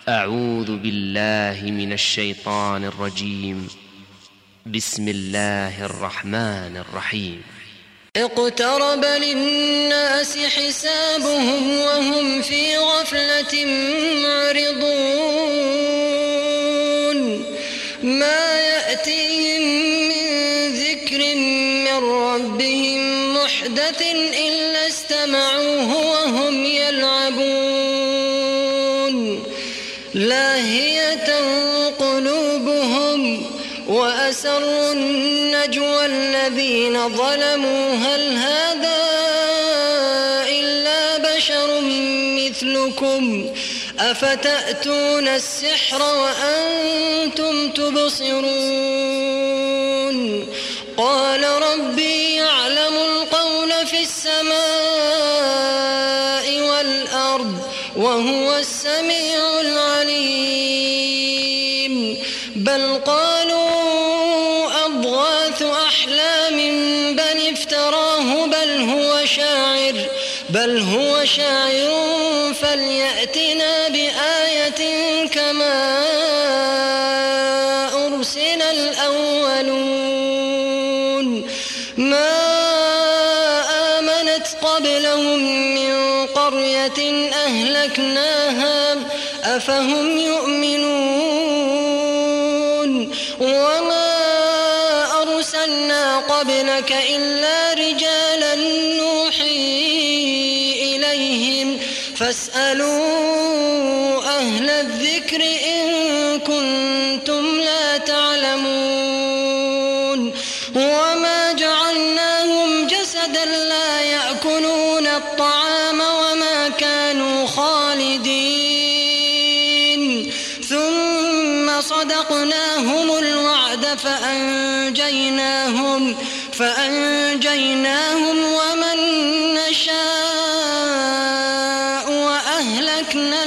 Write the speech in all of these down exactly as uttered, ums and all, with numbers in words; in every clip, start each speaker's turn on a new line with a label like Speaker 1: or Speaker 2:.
Speaker 1: أعوذ بالله من الشيطان الرجيم. بسم الله الرحمن الرحيم.
Speaker 2: اقترب للناس حسابهم وهم في غفلة معرضون ما يأتيهم من ذكر من ربهم محدث إلا استمعوه وهم يلعبون لاهية قلوبهم وأسروا النجوى الذين ظلموا هل هذا إلا بشر مثلكم أفتأتون السحر وأنتم تبصرون قال ربي يعلم القول في السماء والأرض وهو السميع العليم بل قالوا أضغاث أحلام بل افتراه بل هو شاعر بل هو شاعر فليأتنا بآية كما أرسل الأولون ما آمنت قبلهم من قرية أهلكناها أفهم يؤمنون وما أرسلنا قبلك إلا رجالا نوحي إليهم فاسألوا أهل الذكر إن كنتم لا تعلمون وما جعلناهم جسدا لا يأكلون الطعام وما كانوا خالدين ثم صدقناهم الوعد فأنجيناهم فأنجيناهم ومن نشاء وأهلكنا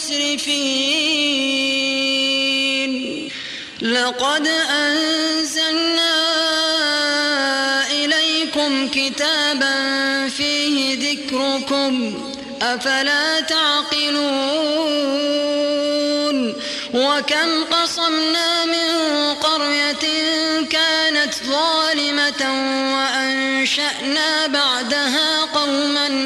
Speaker 2: المسرفين لقد أنزلنا إليكم كتابا فيه ذكركم أفلا تعقلون وكم قصمنا من قرية كانت ظالمة وأنشأنا بعدها قوما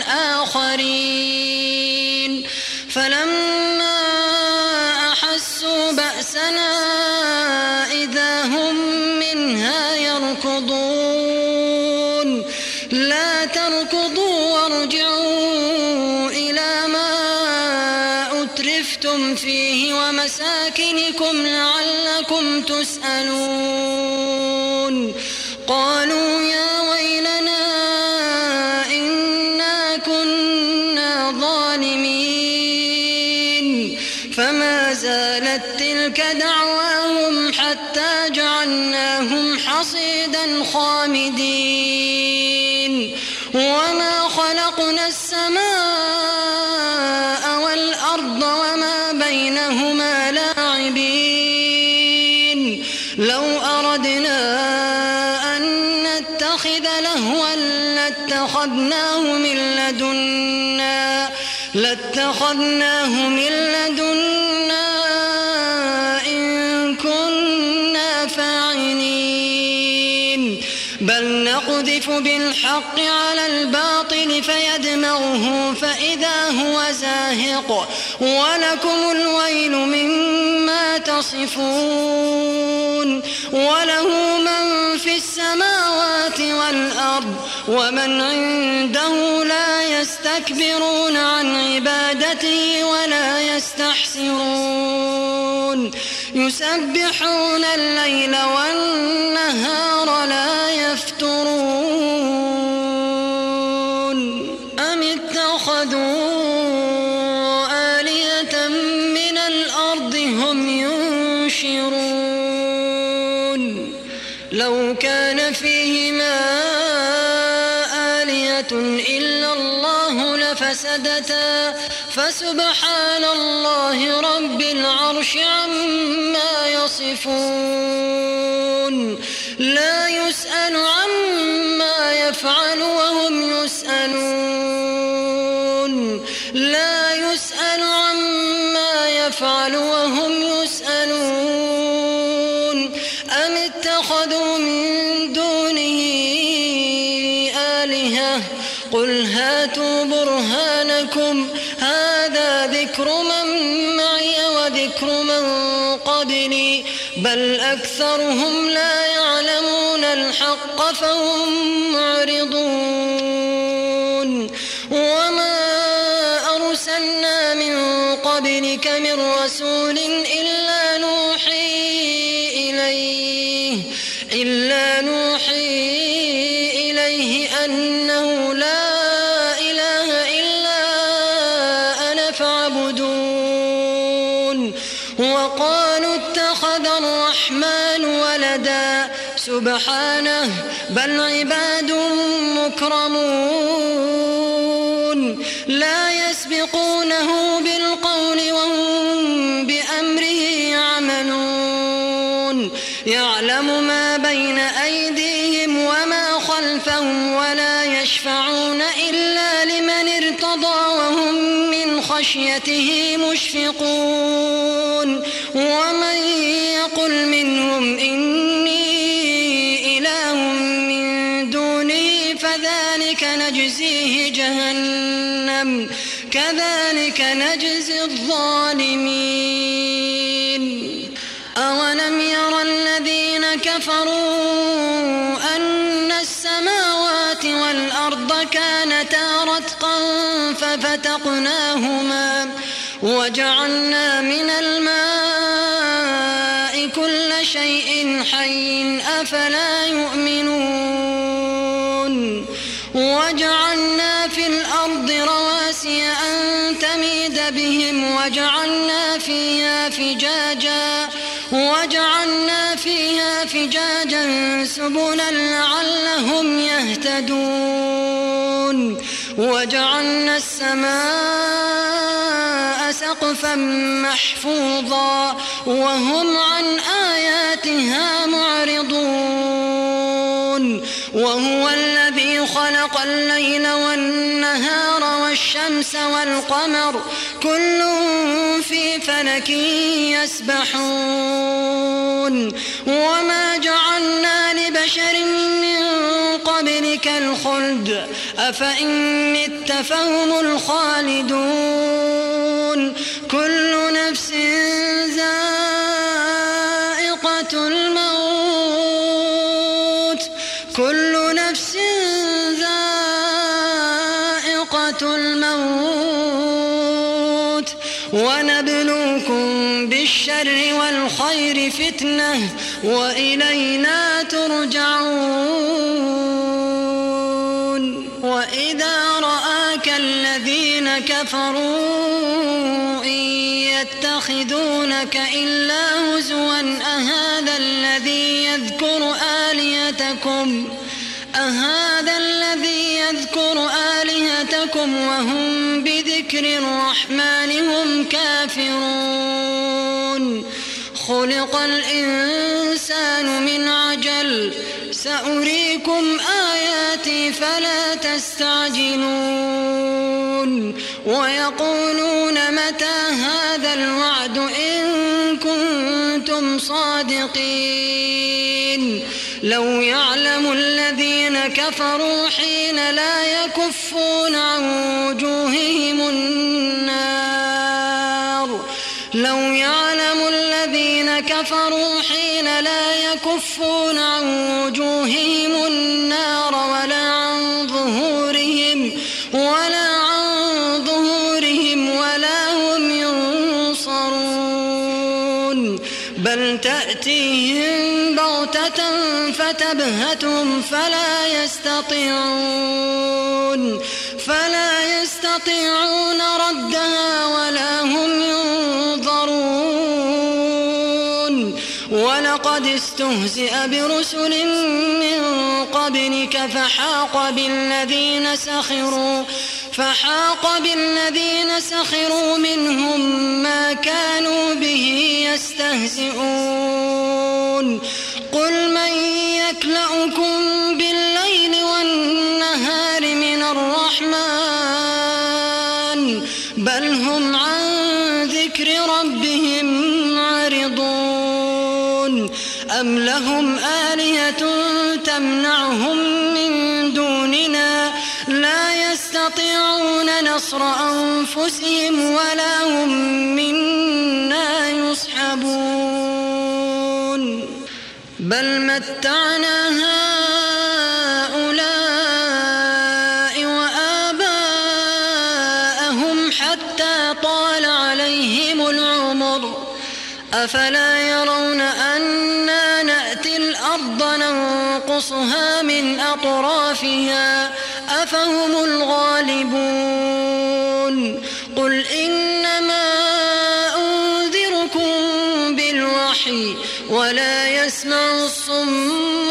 Speaker 2: آخرين فلما أحسوا بأسنا إذا هم منها يركضون لا تركضوا وارجعوا إلى ما أترفتم فيه ومساكنكم لعلكم تسألون قالوا يا ويلنا إنا كنا ظالمين فما زالت تلك دعواهم حتى جعلناهم حصيدا خامدين وما خلقنا السماء والأرض وما بينهما لاعبين لو أردنا أن نتخذ لهوا لاتخذناه من لدنا لاتخذناه من لدنا إن كنا فاعلين بل نقذف بالحق على الباطل فيدمغه فإذا هو زاهق ولكم الويل مما تصفون وله من في السماوات والأرض ومن عنده لا يستكبرون عن عبادته ولا يستحسرون يسبحون الليل والنهار لا يفترون أم اتخذوا آلهة من الأرض هم ينشرون لو كان فيهما آلهة إلا الله لفسدتا فسبحان الله رب العرش عما يصفون لا يسأل عما يفعل وهم يسألون لا يسأل عما يفعل يفعل وهم يسألون أم اتخذوا من دونه آلهة قل هاتوا برهانكم هذا ذكر من معي وذكر من قبلي بل أكثرهم لا يعلمون الحق فهم معرضون وما أرسلنا من قبلك من رسول إلا نوحي إليه إلا نوحي إليه أنه لا إله إلا أنا فاعبدون وقالوا اتخذ الرحمن ولدا سبحانه بل عباد مكرمون لا يسبقونه بالقول وهم بأمره يعملون يعلم ما بين أيديهم وما خلفهم ولا يشفعون إلا لمن ارتضى وهم من خشيته مشفقون ومن يقل منهم إني إله من دونه فذلك نجزيه جهنم كذلك نجزي الظالمين أولم يرى الذين كفروا أن السماوات والأرض كانتا رتقا ففتقناهما وجعلنا من الماء كل شيء حي أفلا يؤمنون وجعلنا في الأرض رواسي أن تميد بهم وجعلنا فيها فجاجا وجعلنا فيها فجاجا سبلا لعلهم يهتدون وجعلنا السماء سقفا محفوظا وهم عن آياتها معرضون وهو الذي خلق الليل والنهار والشمس والقمر كل في فلك يسبحون وما جعلنا لبشر من قبلك الخلد أفإن مت فهم الخالدون كل نفس ذائقة الموت كل نفس ذائقة الموت ونبلوكم بالشر والخير فتنة وإلينا ترجعون وإذا رآك الذين كفروا إن يتخذونك إلا هزوا أهذا الذي يذكر آلهتكم أهذا الذي يذكر آلهتكم وهم بذكر الرحمن هم كافرون خلق الإنسان من عجل سأريكم آياتي فلا تستعجلون ويقولون متى هذا الوعد إن كنتم صادقين لو يعلم الذين كفروا حين لا يكفون عن وجوههم النار لو يعلم الذين كفروا حين لا يكفون عن وجوههم النار ولا عن ظهورهم ولا عن ظهورهم ولا هم ينصرون بل تأتيهم بغتة فتبهتهم فلا يستطيعون فلا يستطيعون ردها ولا هم ينظرون ولقد استهزئ برسل من قبلك فحاق بالذين سخروا فحاق بالذين سخروا منهم ما كانوا به يستهزئون قل من يكلؤكم بالليل والنهار من الرحمن بل هم عن ذكر ربهم أم لهم آلهة تمنعهم من دوننا لا يستطيعون نصر أنفسهم ولا هم منا يصحبون بل متعنا هؤلاء وآباءهم حتى طال عليهم العمر أفلا يرون أنا نأتي الأرض ننقصها من أطرافها أفهم الغالبون قل إنما أنذركم بالوحي ولا يسمع الصم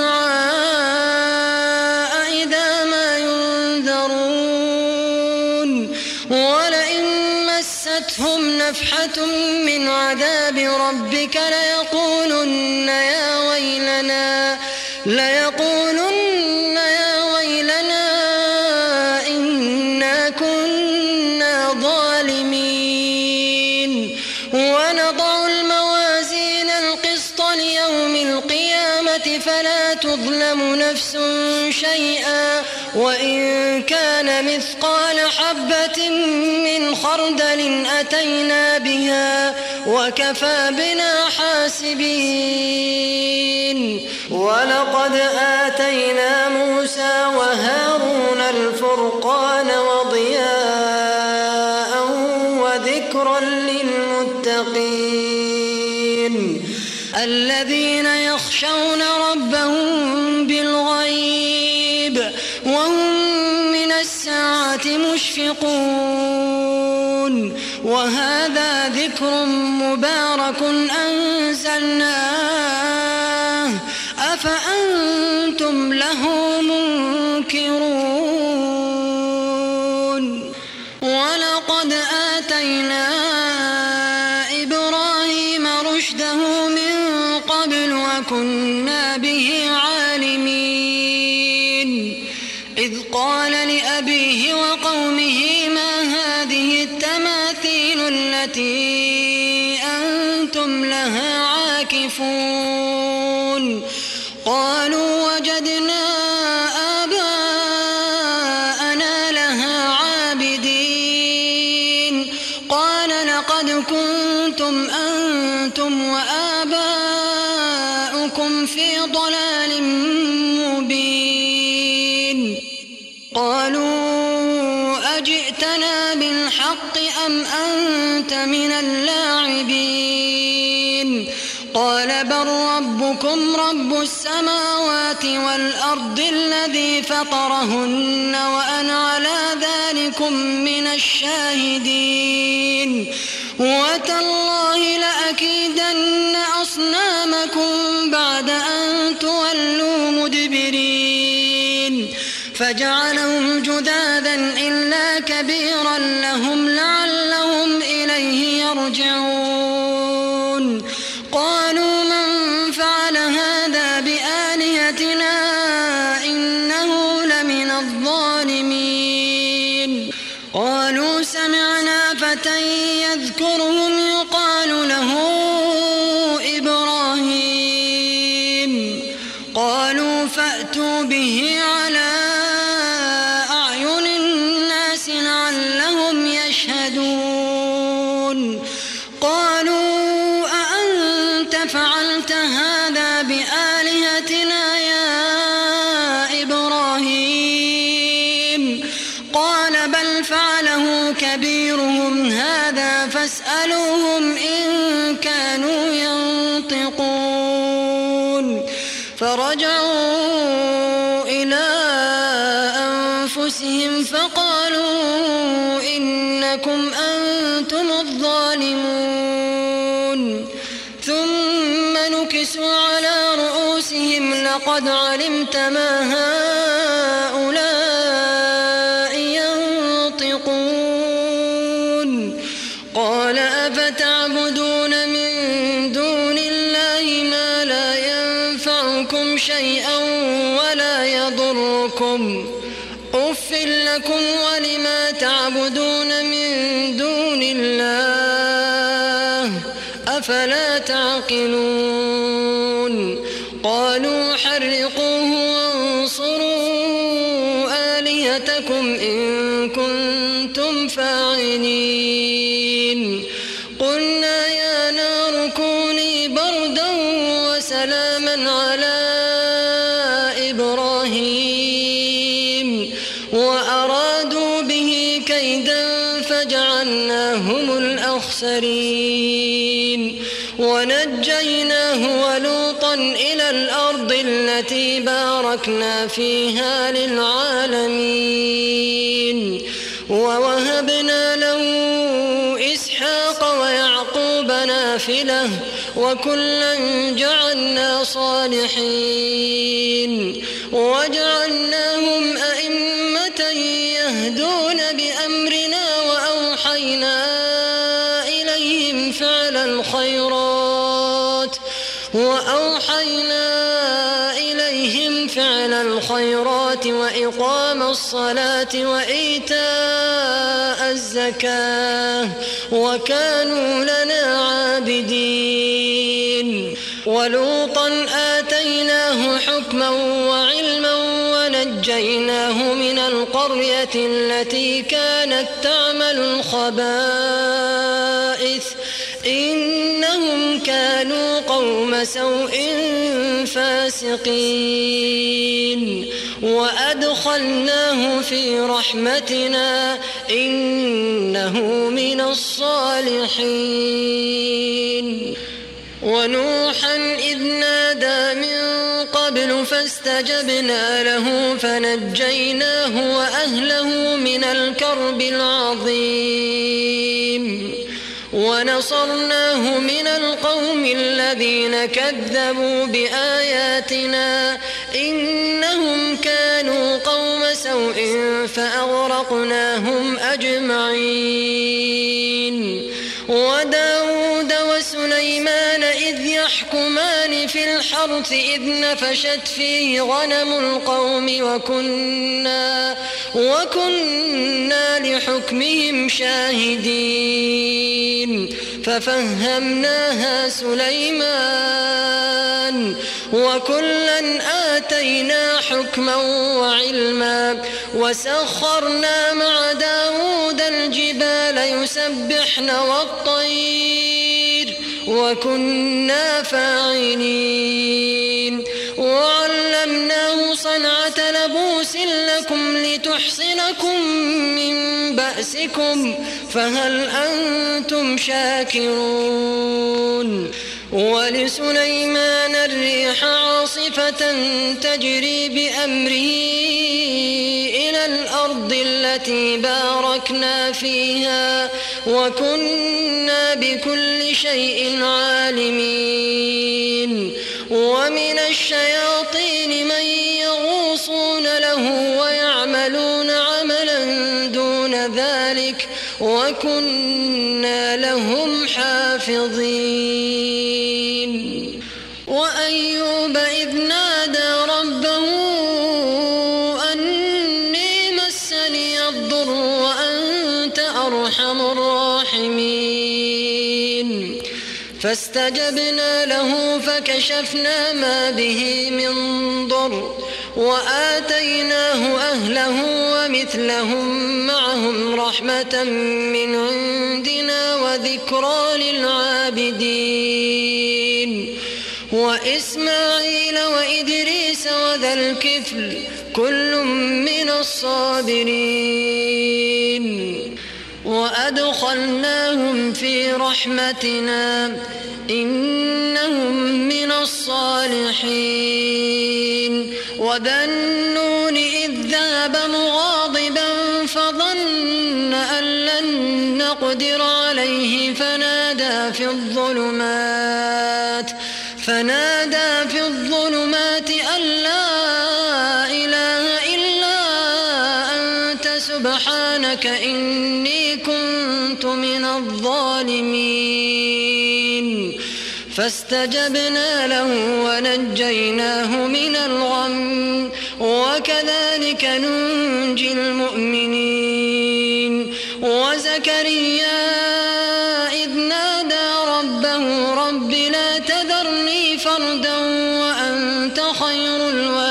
Speaker 2: الدعاء إذا ما ينذرون ولئن مستهم نفحة من عذاب ربك ليقولن يا ويلنا ليقولن يا ويلنا إنا كنا ظالمين ونضع الموازين القسط ليوم القيامة فلا تظلم نفس شيئا وإن كان مثقال حبة من خردل أتينا بها وكفى بنا حاسبين ولقد آتينا موسى وهارون الفرقان وضياء وذكرا للمتقين الذين يخشون ربهم بالغيب وهم من الساعة مشفقون وهذا ذكر مبارك أنزلناه أفأنتم له منكرون ولقد آتينا إبراهيم رشده من قبل وكنا به عالمين إذ قال لأبيه وقومه ما هذه التماثيل التي أنتم لها عاكفون قالوا وجدنا آباءنا لها عابدين قال لقد كنتم أنتم وآباؤكم في ضلال مبين قالوا أجئتنا بالحق أم أنت من اللاعبين قال بل ربكم رب السماوات والأرض الذي فطرهن وأنا على ذلكم من الشاهدين وتالله لأكيدن أصنامكم بعد أن تولوا مدبرين فجعلهم جذاذا إلا كبيرا لهم لعلهم إليه يرجعون قالوا من فعل هذا بآلهتنا إنه لمن الظالمين قالوا سمعنا فتى يذكرهم يقال له إبراهيم قالوا فأتوا به على أعين الناس لعلهم يشهدون قالوا أأنت فعلت هذا بآلهتنا يا إبراهيم قال بل فعله كبيرهم هذا فاسألوهم إن كانوا ينطقون فرجعوا إلى أنفسهم فقالوا إنكم أنتم الظالمون ثم نكسوا على رؤوسهم لقد علمت ما هؤلاء ينطقون قال أفتعبدون من دون الله ما لا ينفعكم شيئا ولا يضركم أف لكم ولما تعبدون من دون الله أفلا تعقلون قالوا حرقوه وانصروا آلهتكم إن كنتم فاعلين قلنا يا نار كوني بردا وسلاما على إبراهيم وأرادوا به كيدا فجعلناهم الأخسرين ونجيناه ولوطا إلى الأرض التي باركنا فيها للعالمين ووهبنا له إسحاق ويعقوب نافلة وكلا جعلنا صالحين وجعلناهم أئمة يهدون بأمرنا وأوحينا إليهم فعل الخيرات وأوحينا إليهم فعل الخيرات وإقام الصلاة وإيتاء الزكاة وكانوا لنا عابدين ولوطا آتيناه حكما وعلما ونجيناه من القرية التي كانت تعمل الخبائث إنهم كانوا قوم سوء فاسقين وأدخلناه في رحمتنا إنه من الصالحين ونوحا إذ نادى من قبل فاستجبنا له فنجيناه وأهله من الكرب العظيم ونصرناه من القوم الذين كذبوا بآياتنا إنهم كانوا قوم سوء فأغرقناهم أجمعين وداود وسليمان إذ يحكمان في الحرث إذ نفشت فيه غنم القوم وكنا, وكنا لحكمهم شاهدين ففهمناها سليمان وكلا آتينا حكما وعلما وسخرنا مع داود الجبال يسبحن والطير وكنا فاعلين وعلمناه صنعة لبوس لكم لتحصنكم من بأسكم فهل أنتم شاكرون ولسليمان الريح عاصفة تجري بأمره إلى الأرض التي باركنا فيها وكنا بكل شيء عالمين ومن الشياطين من يغوصون له ويعملون عملا دون ذلك وكنا لهم حافظين وأيوب إذ نادى ربه أني مسني الضر وأنت أرحم الراحمين فاستجبنا له فكشفنا ما به من ضر وآتيناه أهله ومثلهم معهم رحمة من عندنا وذكرى للعابدين وإسماعيل وإدريس وذا الكفل كل من الصابرين وأدخلناهم في رحمتنا إنهم من الصالحين وذا النون إذ ذهب مغاضبا فظن أن لن نقدر عليه فنادى في الظلمات فنادى في الظلمات أن لا إله إلا أنت سبحانك إني كنت من الظالمين فاستجبنا له ونجيناه من الغم وكذلك ننجي المؤمنين وزكريا إذ نادى ربه فردا وأنت خير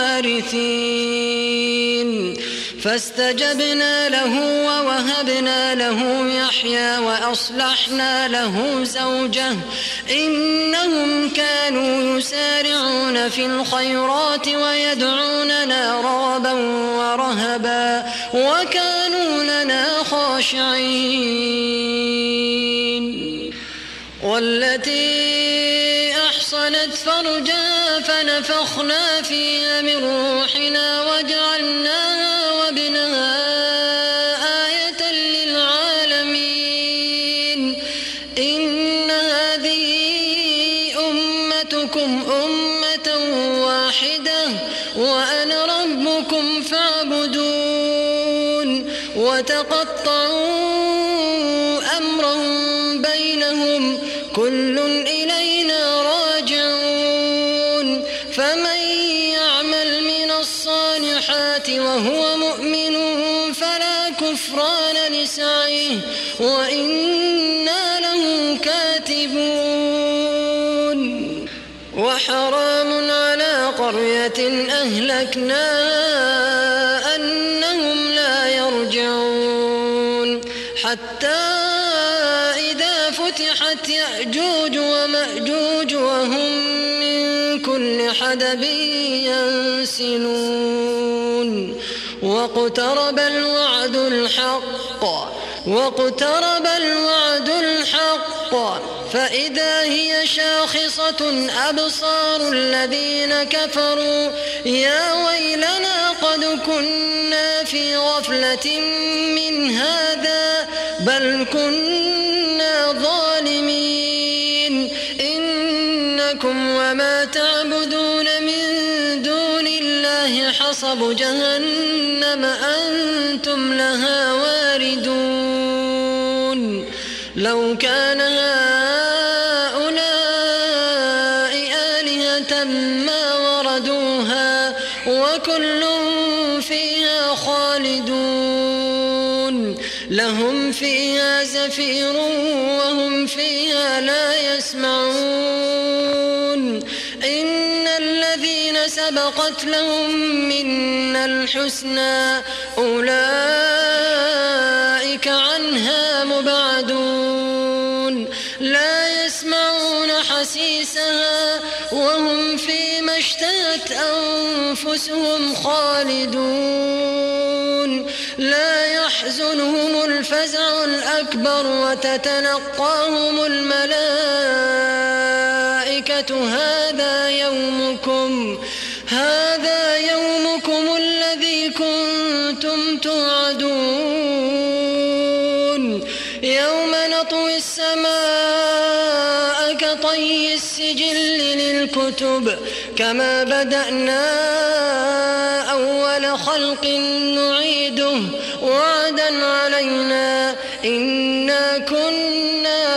Speaker 2: الوارثين فاستجبنا له ووهبنا له يحيى وأصلحنا له زوجه إنهم كانوا يسارعون في الخيرات ويدعوننا رغبا ورهبا وكانوا لنا خاشعين والتي أحصنت فرجها فنفخنا فيها من روحنا وجعلناها وابنها آية للعالمين إن هذه أمتكم أمة واحدة وأنا ربكم فاعبدون وتقطعوا أمرهم بينهم كل إلينا راجعون فمن يعمل من الصالحات وهو مؤمن فلا كفران لسعيه وإنا له كاتبون وحرام على قرية أهلكناها أنهم لا يرجعون حتى إذا فتحت يأجوج ومأجوج وهم من كل حدب ينسلون واقترب الوعد الحق واقترب الوعد الحق فإذا هي شاخصة أبصار الذين كفروا يا ويلنا قد كنا في غفلة من هذا بل كنا ظالمين إنكم وما تعبدون من دون الله حصب جهنم أنتم لها واردون لو كان هؤلاء آلهة ما وردوها وكل فيها خالدون لهم فيها زفير وهم فيها لا يسمعون إن الذين سبقت لهم منا الحسنى أولئك عنها مبعدون لا يسمعون حسيسها وهم فيما اشتهت أنفسهم خالدون لا يحزنهم الفزع الأكبر وتتلقاهم الملائكة هذا يومكم هذا يومكم الذي كنتم توعدون يوم نطوي السماء كطي السجل للكتب كما بدأنا أول خلق نعيده وعدا علينا إنا كنا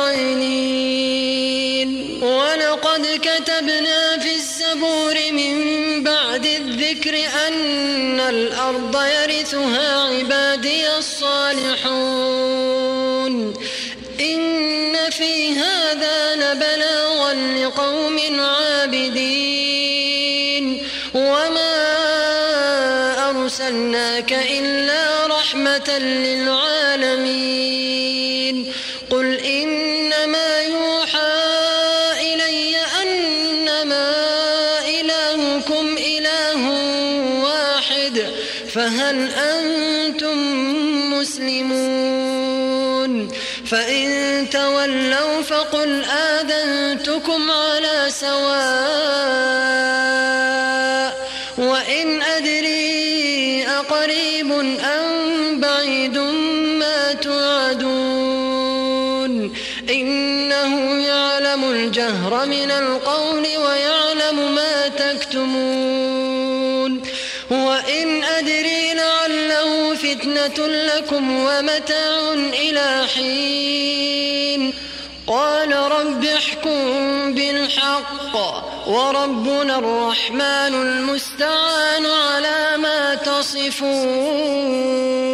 Speaker 2: فاعلين ولقد كتبنا في الزبور من بعد الذكر أن الأرض يرثها عبادي الصالحون إن في هذا لبلاغا لقوم عابدين وما أرسلناك إلا رحمة للعالمين قل إنما يوحى إلي أنما إلهكم إله واحد فهل أنتم مسلمون فإن تولوا فقل آذنتكم على سواء وإن أدري أقريب أم بعيد ما توعدون إنه يعلم الجهر من القول ويعلم ما تكتمون وإن أدري لعله فتنة لكم ومتاع إلى حين قال رب احكم بالحق وربنا الرحمن المستعان على ما تصفون.